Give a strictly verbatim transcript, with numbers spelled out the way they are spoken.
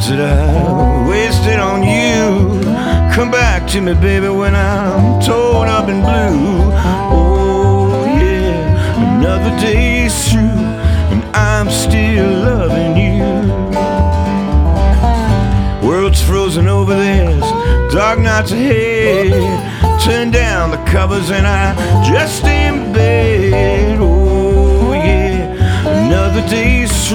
words that I wasted on you come back to me, baby, when I'm torn up and blue. Oh yeah, another day's through and I'm still loving you. World's frozen over, there's dark nights ahead. Turn down the covers and I just stay in bed. Oh yeah, another day's through